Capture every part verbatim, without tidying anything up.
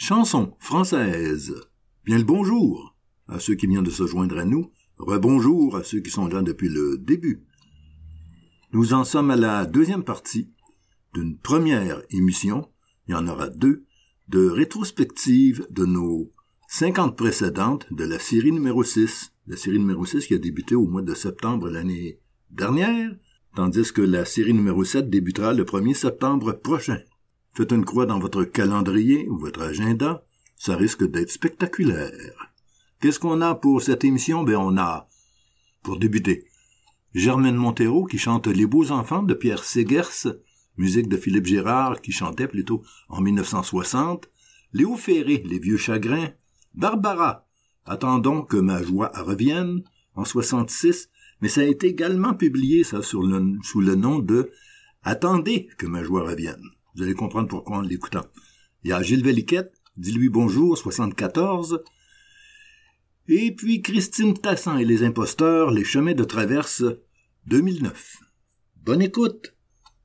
Chanson française. Bien le bonjour à ceux qui viennent de se joindre à nous. Rebonjour à ceux qui sont là depuis le début. Nous en sommes à la deuxième partie d'une première émission, il y en aura deux, de rétrospective de nos cinquante précédentes de la série numéro six. La série numéro six qui a débuté au mois de septembre l'année dernière, tandis que la série numéro sept débutera le premier septembre prochain. Faites une croix dans votre calendrier ou votre agenda, ça risque d'être spectaculaire. Qu'est-ce qu'on a pour cette émission? Ben on a, pour débuter, Germaine Montero qui chante Les Beaux Enfants de Pierre Ségers, musique de Philippe Gérard qui chantait plutôt en mille neuf cent soixante, Léo Ferré, Les Vieux Chagrins, Barbara, Attendons que ma joie revienne, en soixante-six, mais ça a été également publié ça sur le, sous le nom de Attendez que ma joie revienne. Vous allez comprendre pourquoi en l'écoutant. Il y a Gilles Velliquette, Dis-lui bonjour, soixante-quatorze. Et puis Christine Tassan et les imposteurs, Les chemins de traverse, deux mille neuf. Bonne écoute!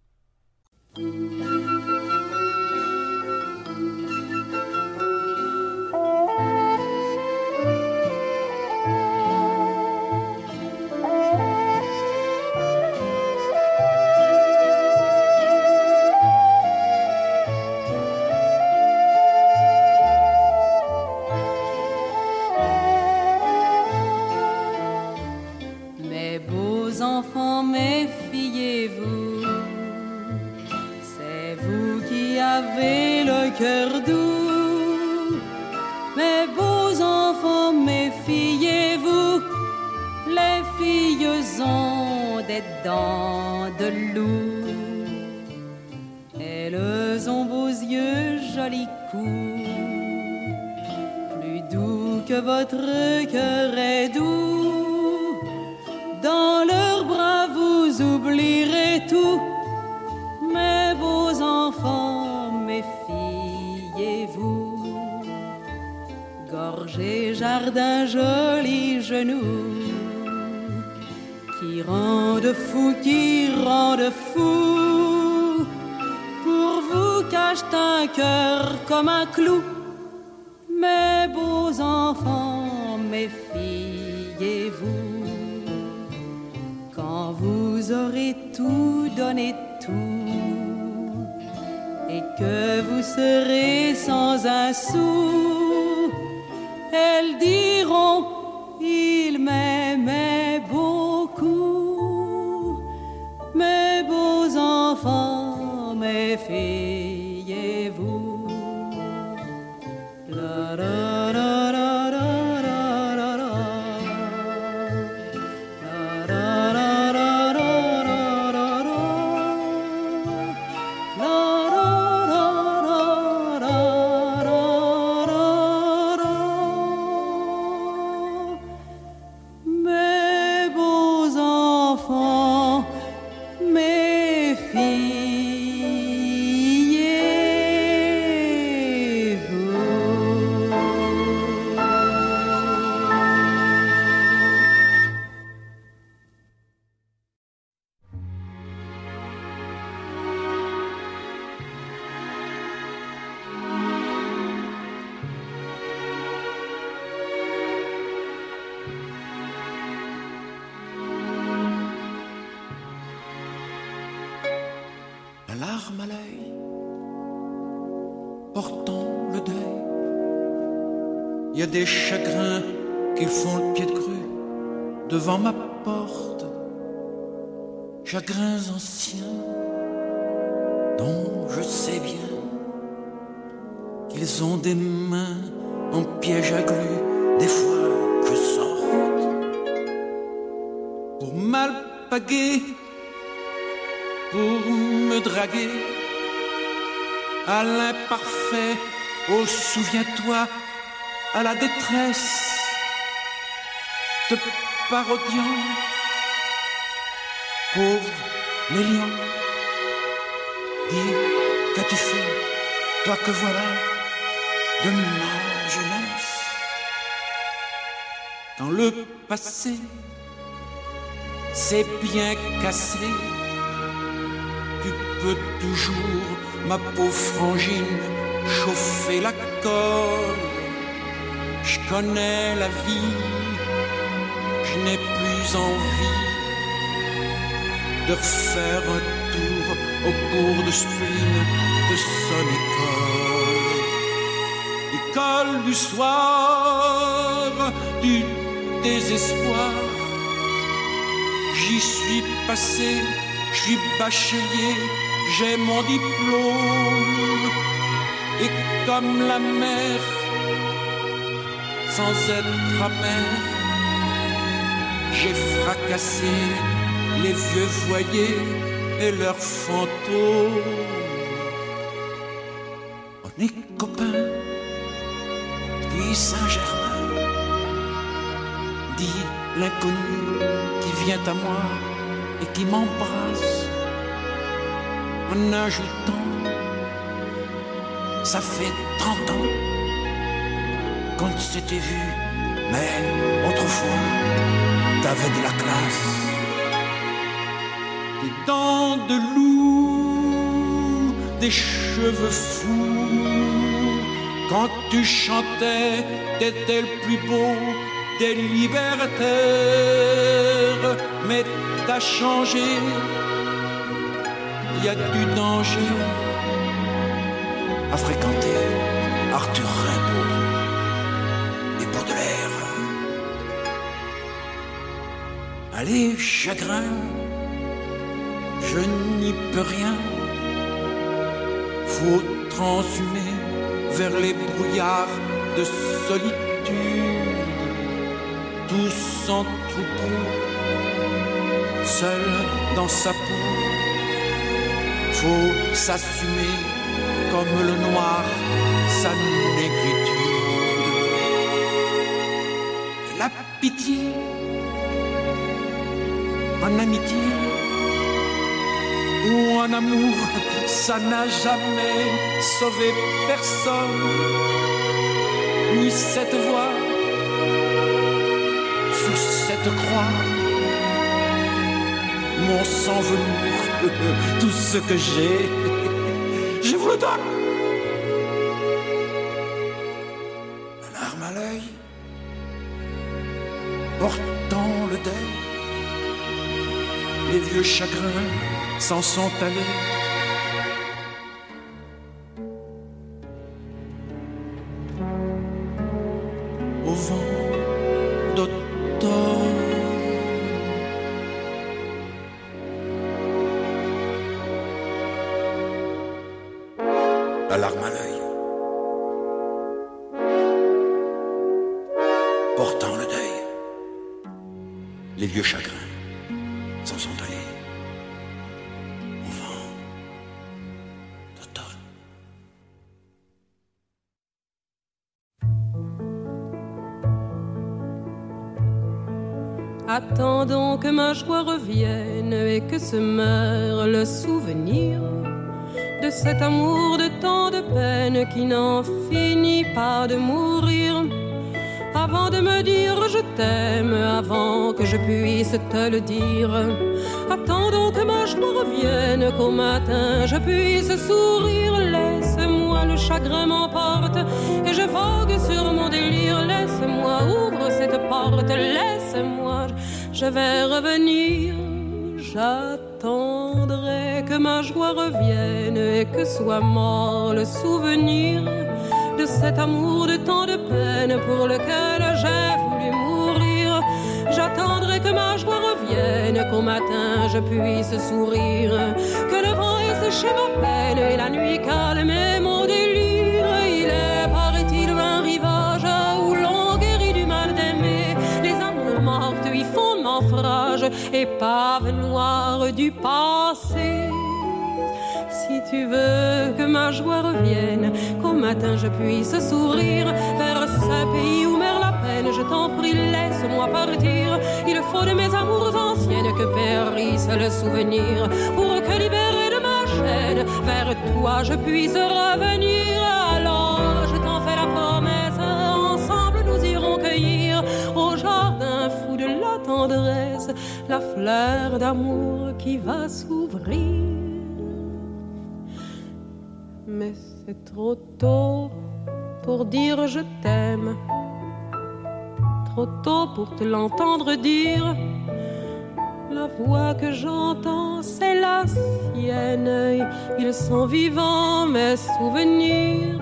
Enfants, méfiez-vous, c'est vous qui avez le cœur doux. Mes beaux enfants, méfiez-vous, les filles ont des dents de loup. Elles ont beaux yeux, jolis coups, plus doux que votre cœur est doux. Dans leurs bras vous oublierez tout. Mes beaux enfants, méfiez-vous. Gorge et jardin, jolis genoux, qui rendent fou, qui rendent fou. Pour vous cachent un cœur comme un clou. Mes beaux enfants, méfiez-vous. Quand vous aurez tout donné tout et que vous serez sans un sou, elles diront il m'aimait beaucoup. Mes beaux enfants, méfiez-vous. La, la, la, la. Larme à l'œil, portant le deuil. Il y a des chagrins qui font le pied de grue devant ma porte. Chagrins anciens dont je sais bien qu'ils ont des mains en piège à glu des fois que je sorte pour m'alpaguer, pour me draguer à l'imparfait, oh souviens-toi, à la détresse, te parodiant, pauvre les lions, dis, qu'as-tu fait, toi que voilà, de ma jeunesse, quand le passé s'est bien cassé, tu peux toujours, ma pauvre frangine, chauffer la colle. Je connais la vie, je n'ai plus envie de refaire un tour au cours de spleen de son école. École du soir, du désespoir. J'y suis passé, je suis bachelier, j'ai mon diplôme. Et comme la mer, sans être amère, j'ai fracassé les vieux foyers et leurs fantômes. On est copains depuis Saint-Germain, dit l'inconnu qui vient à moi et qui m'embrasse en ajoutant: ça fait trente ans qu'on s'était vu, mais autrefois t'avais de la classe. Des dents de loup, des cheveux fous. Quand tu chantais, t'étais le plus beau des libertaires. Mais t'as changé, y a du danger à fréquenter Arthur Rimbaud et Baudelaire. Allez, chagrin, je n'y peux rien. Faut transhumer vers les brouillards de solitude. Tous en troupeau, seul dans sa peau. Faut s'assumer comme le noir, sa négritude. Et la pitié, en amitié ou en amour, ça n'a jamais sauvé personne. Ni cette voix sous cette croix, mon sang velours, tout ce que j'ai, je vous le donne. La larme à l'œil, portant le deuil, les vieux chagrins s'en sont allés. Au vent d'automne. La larme à l'œil, portant le deuil, les vieux chagrins s'en sont allés au vent d'automne. Attendons que ma joie revienne et que se meure le souvenir de cet amour de tant de peine qui n'en finit pas de mourir. Avant de me dire je t'aime, avant que je puisse te le dire, attendons que ma joie revienne, qu'au matin je puisse sourire. Laisse-moi, le chagrin m'emporte et je vogue sur mon délire. Laisse-moi, ouvre cette porte, laisse-moi, je vais revenir. J'attendrai que ma joie revienne et que soit mort le souvenir de cet amour de tant de peine pour lequel j'ai voulu mourir. J'attendrai que ma joie revienne, qu'au matin je puisse sourire, que le vent ait séché ma peine et la nuit calmé mon délire. Il est, paraît-il, un rivage où l'on guérit du mal d'aimer. Les amours mortes y font naufrage, épave noire du passé. Si tu veux que ma joie revienne, qu'au matin je puisse sourire vers ce pays où meurt la peine, je t'en prie, laisse-moi partir. Il faut de mes amours anciennes que périsse le souvenir, pour que libéré de ma chaîne, vers toi je puisse revenir. Alors je t'en fais la promesse, ensemble nous irons cueillir au jardin fou de la tendresse la fleur d'amour qui va s'ouvrir. mais c'est trop tôt pour dire je t'aime. Trop tôt pour te l'entendre dire. La voix que j'entends, c'est la sienne. Ils sont vivants, mes souvenirs.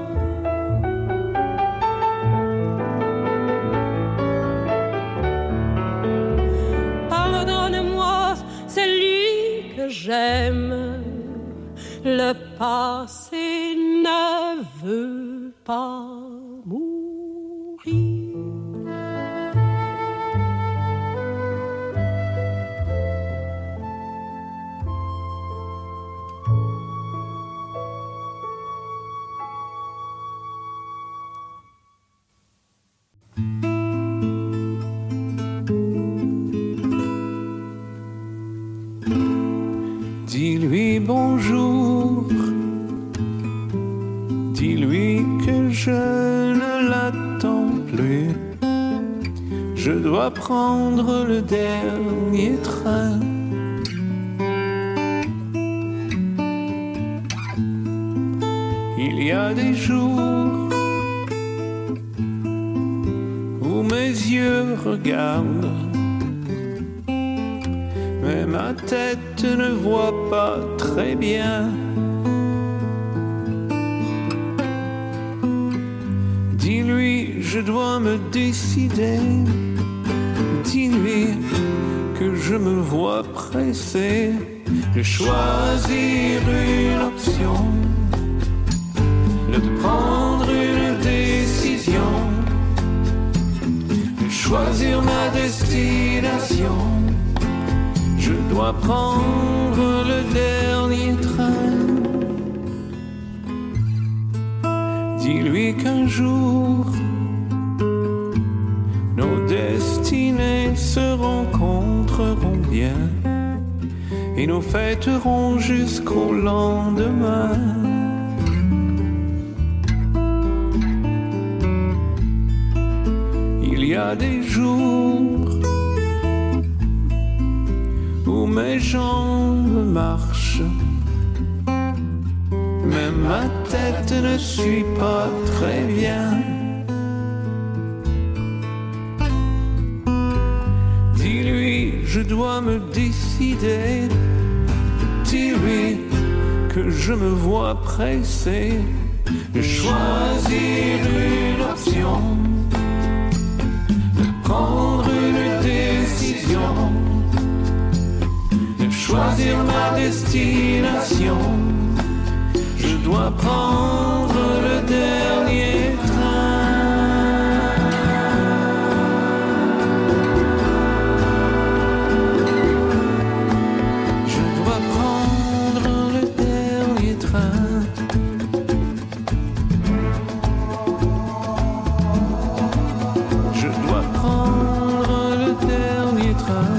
Pardonne-moi, c'est lui que j'aime. Le passé ne veut pas mourir. Dis-lui bonjour, dis-lui que je ne l'attends plus. Je dois prendre le dernier train. Il y a des jours où mes yeux regardent, mais ma tête ne voit pas très bien. Dis-lui, je dois me décider. Dis-lui que je me vois pressé de choisir une option, de prendre une décision, de choisir ma destination. Je dois prendre le dernier train. Dis-lui qu'un jour, nos destinées se rencontreront bien et nous fêterons jusqu'au lendemain. Il y a des jours où mes jambes marchent, mais ma tête ne suit pas très bien. Dis-lui, je dois me décider. Dis-lui que je me vois pressé de choisir une option, de prendre une décision, choisir ma destination. Je dois prendre le dernier train. Je dois prendre le dernier train. Je dois prendre le dernier train.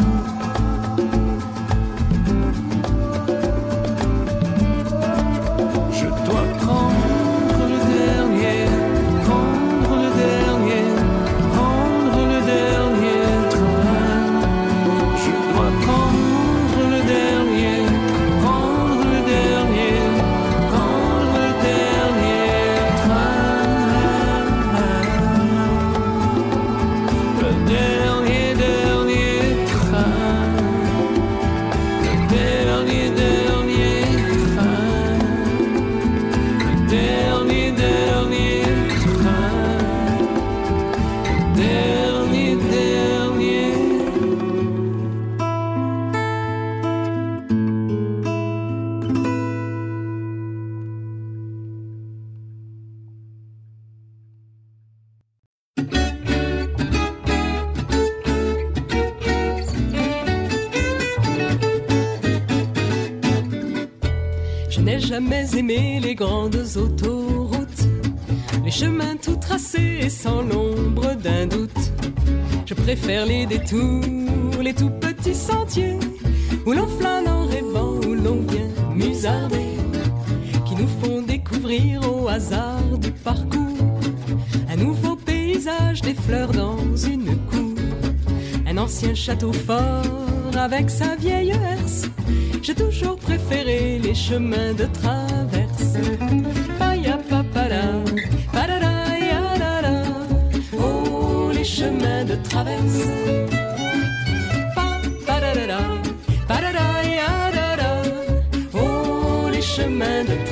Jamais aimé les grandes autoroutes, les chemins tout tracés et sans l'ombre d'un doute. Je préfère les détours, les tout petits sentiers, où l'on flâne en rêvant, où l'on vient musarder, qui nous font découvrir au hasard du parcours un nouveau paysage, des fleurs dans une cour, un ancien château fort avec sa vieille herse. J'ai toujours préféré les chemins de traverse.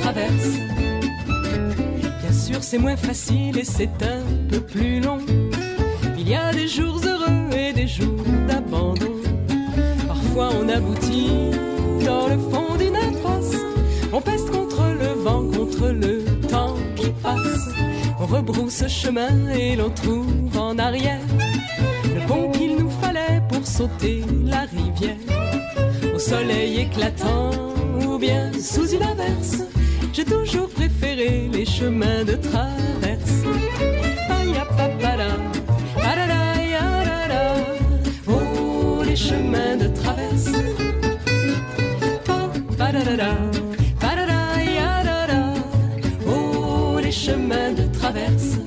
traverse. Bien sûr, c'est moins facile et c'est un peu plus long. Il y a des jours heureux et des jours d'abandon. Parfois on aboutit dans le fond d'une impasse. On peste contre le vent, contre le temps qui passe. On rebrousse chemin et l'on trouve en arrière le pont qu'il nous fallait pour sauter la rivière. Au soleil éclatant ou bien sous une averse, j'ai toujours préféré les chemins de traverse. Oh, les chemins de traverse. Oh, les chemins de traverse.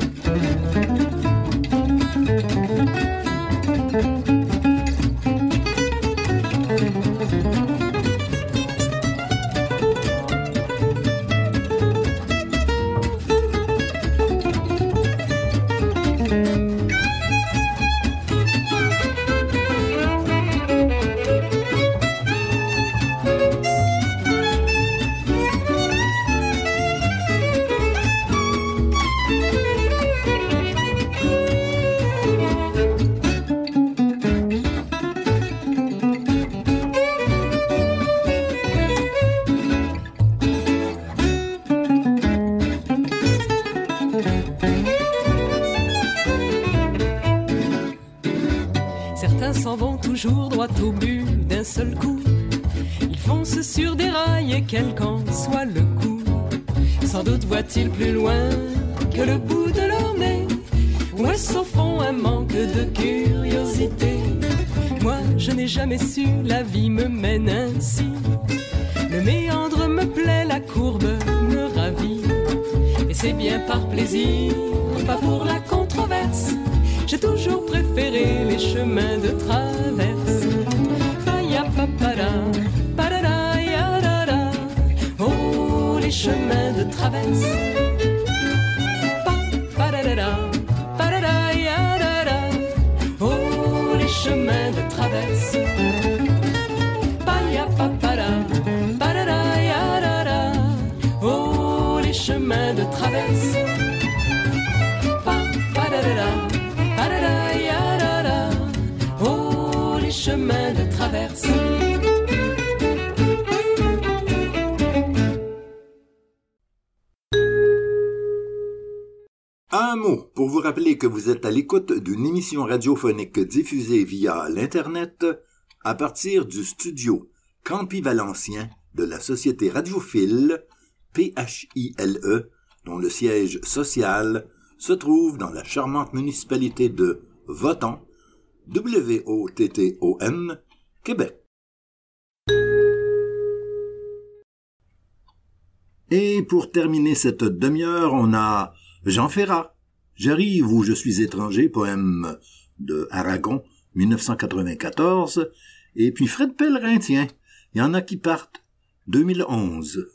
Toujours droit au but d'un seul coup. Ils foncent sur des rails et quel qu'en soit le coup. Sans doute voient-ils plus loin que le bout de leur nez. Ou est-ce au fond un manque de curiosité? Moi je n'ai jamais su, la vie me mène ainsi. Le méandre me plaît, la courbe me ravit. Et c'est bien par plaisir, pas pour la controverse. J'ai toujours préféré les chemins de traverse. Oh, les chemins de traverse. Oh, les chemins de traverse. Oh, les chemins de traverse. Oh, les chemins de traverse. Un mot pour vous rappeler que vous êtes à l'écoute d'une émission radiophonique diffusée via l'Internet à partir du studio Campi Valencien de la Société radiophile, P H I L E, dont le siège social se trouve dans la charmante municipalité de Woton, W O T T O N, Québec. Et pour terminer cette demi-heure, on a Jean Ferrat, J'arrive où je suis étranger, poème de Aragon, dix-neuf cent quatre-vingt-quatorze, et puis Fred Pellerin, tiens, il y en a qui partent, deux mille onze.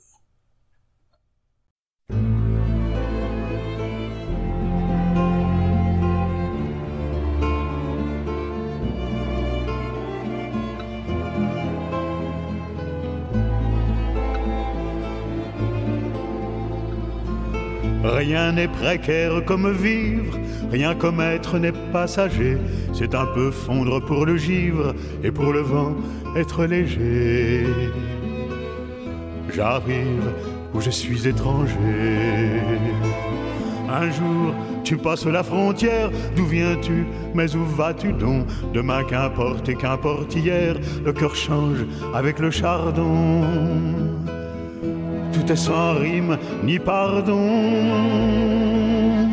Rien n'est précaire comme vivre, rien comme être n'est passager. C'est un peu fondre pour le givre et pour le vent être léger. J'arrive où je suis étranger. Un jour, tu passes la frontière, d'où viens-tu, mais où vas-tu donc? Demain, qu'importe et qu'importe hier, le cœur change avec le chardon. Tout est sans rime ni pardon.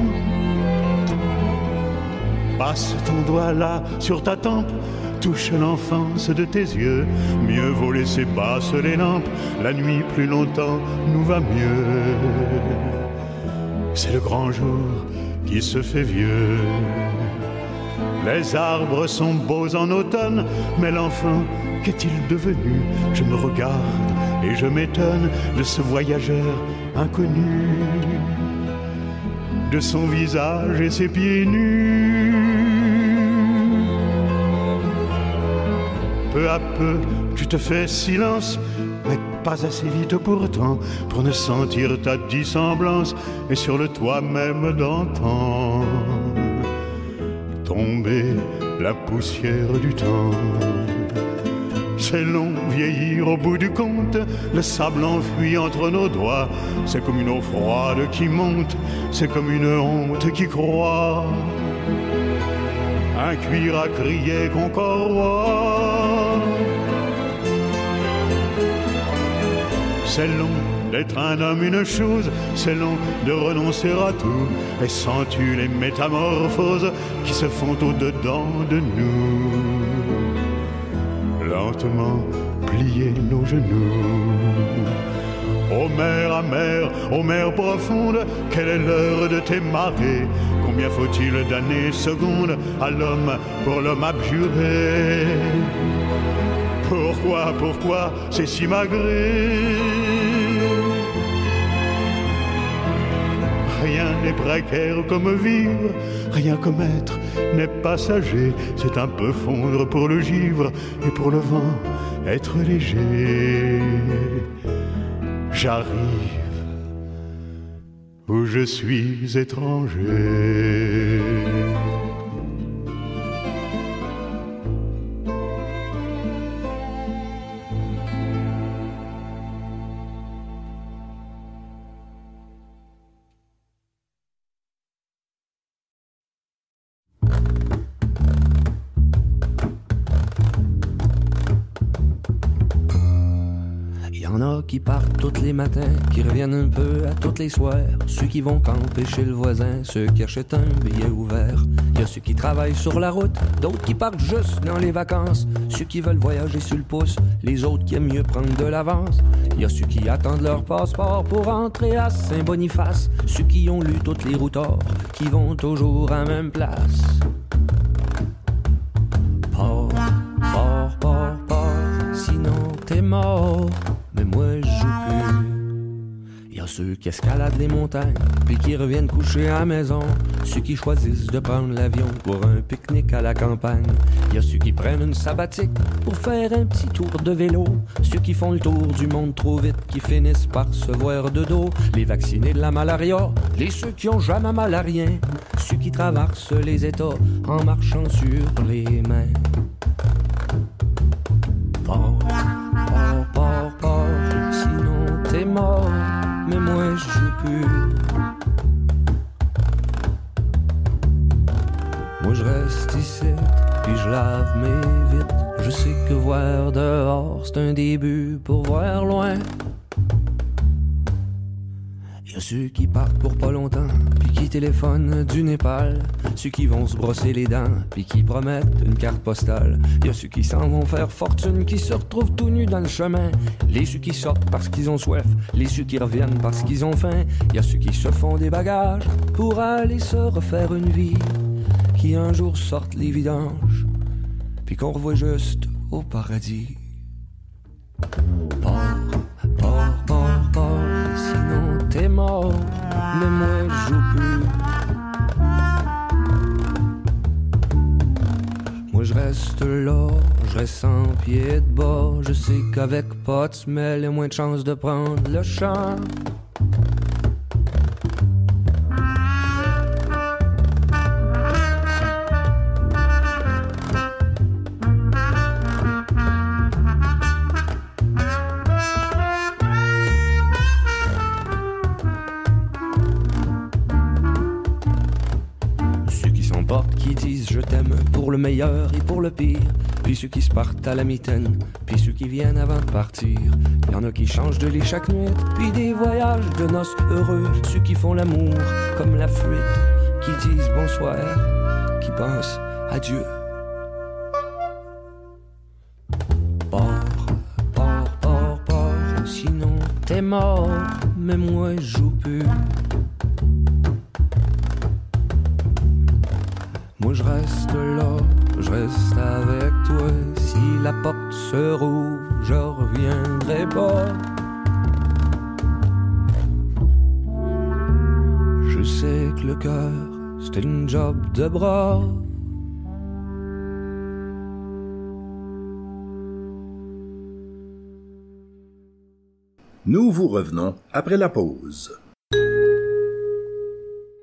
Passe ton doigt là sur ta tempe, touche l'enfance de tes yeux. Mieux vaut laisser passer les lampes, la nuit plus longtemps nous va mieux. C'est le grand jour qui se fait vieux. Les arbres sont beaux en automne, mais l'enfant, qu'est-il devenu? Je me regarde et je m'étonne de ce voyageur inconnu, de son visage et ses pieds nus. Peu à peu, tu te fais silence, mais pas assez vite pourtant pour ne sentir ta dissemblance et sur le toit même d'antan tomber la poussière du temps. C'est long vieillir au bout du compte, le sable enfuit entre nos doigts. C'est comme une eau froide qui monte, c'est comme une honte qui croît. Un cuir à crier qu'on corroie. C'est long d'être un homme une chose, c'est long de renoncer à tout. Et sens-tu les métamorphoses qui se font au-dedans de nous? Lentement plier nos genoux. Ô mer amère, ô mer profonde, quelle est l'heure de tes marées? Combien faut-il d'années, secondes à l'homme pour l'homme abjuré? Pourquoi, pourquoi c'est si magré? Rien n'est précaire comme vivre, rien comme être n'est passager. C'est un peu fondre pour le givre et pour le vent être léger. J'arrive où je suis étranger. Qui partent tous les matins, qui reviennent un peu à tous les soirs. Ceux qui vont camper chez le voisin, ceux qui achètent un billet ouvert. Il y a ceux qui travaillent sur la route, d'autres qui partent juste dans les vacances. Ceux qui veulent voyager sur le pouce, les autres qui aiment mieux prendre de l'avance. Il y a ceux qui attendent leur passeport pour entrer à Saint-Boniface. Ceux qui ont lu toutes les routards, qui vont toujours à la même place. Pars, pars, pars, pars, sinon t'es mort. Mais moi je joue plus. Y a ceux qui escaladent les montagnes puis qui reviennent coucher à la maison. Ceux qui choisissent de prendre l'avion pour un pique-nique à la campagne. Y a ceux qui prennent une sabbatique pour faire un petit tour de vélo. Ceux qui font le tour du monde trop vite, qui finissent par se voir de dos. Les vaccinés de la malaria, les ceux qui ont jamais mal à rien. Ceux qui traversent les États en marchant sur les mains. Pars, pars, pars, pars, sinon t'es mort, mais moi je joue plus. Moi je reste ici, puis je lave mes vitres. Je sais que voir dehors c'est un début pour voir loin. Y'a ceux qui partent pour pas longtemps, puis qui téléphonent du Népal. Ceux qui vont se brosser les dents, puis qui promettent une carte postale. Y'a ceux qui s'en vont faire fortune, qui se retrouvent tout nus dans le chemin. Les ceux qui sortent parce qu'ils ont soif, les ceux qui reviennent parce qu'ils ont faim. Y'a ceux qui se font des bagages pour aller se refaire une vie, qui un jour sortent les vidanges, puis qu'on revoit juste au paradis. Pars, pars, pars, pars, sinon t'es mort, mais moi je joue plus. Moi je reste là, je reste en pied de bas. Je sais qu'avec pas de semelle, y'a moins de chances de prendre le champ. Pour le meilleur et pour le pire, puis ceux qui se partent à la mitaine, puis ceux qui viennent avant de partir. Il y en a qui changent de lit chaque nuit, puis des voyages de noces heureux. Ceux qui font l'amour comme la fuite, qui disent bonsoir, qui pensent adieu. Pars, pars, pars, pars, sinon t'es mort, mais moi je joue plus. Moi je reste là, je reste avec toi. Si la porte se rouvre, je reviendrai pas. Je sais que le cœur, c'est une job de bras. Nous vous revenons après la pause.